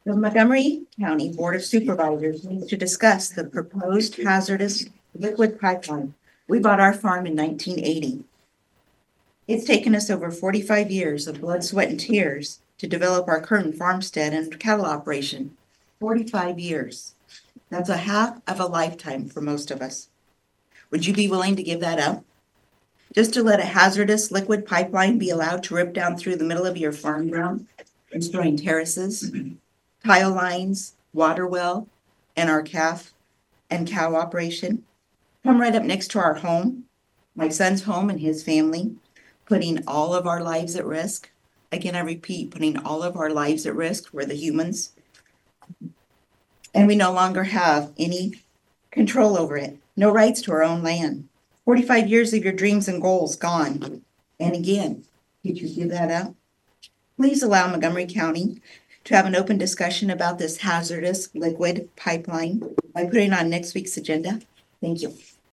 The Montgomery County Board of Supervisors needs to discuss the proposed hazardous liquid pipeline. We bought our farm in 1980. It's taken us over 45 years of blood, sweat, and tears to develop our current farmstead and cattle operation. 45 years. That's a half of a lifetime for most of us. Would you be willing to give that up? Just to let a hazardous liquid pipeline be allowed to rip down through the middle of your farm ground, destroying terraces, tile lines, water well, and our calf and cow operation? Come right up next to our home, my son's home and his family, putting all of our lives at risk. Again, I repeat, putting all of our lives at risk. We're the humans. And we no longer have any control over it. No rights to our own land. 45 years of your dreams and goals gone. And again, did you give that up? Please allow Montgomery County to have an open discussion about this hazardous liquid pipeline by putting on next week's agenda. Thank you.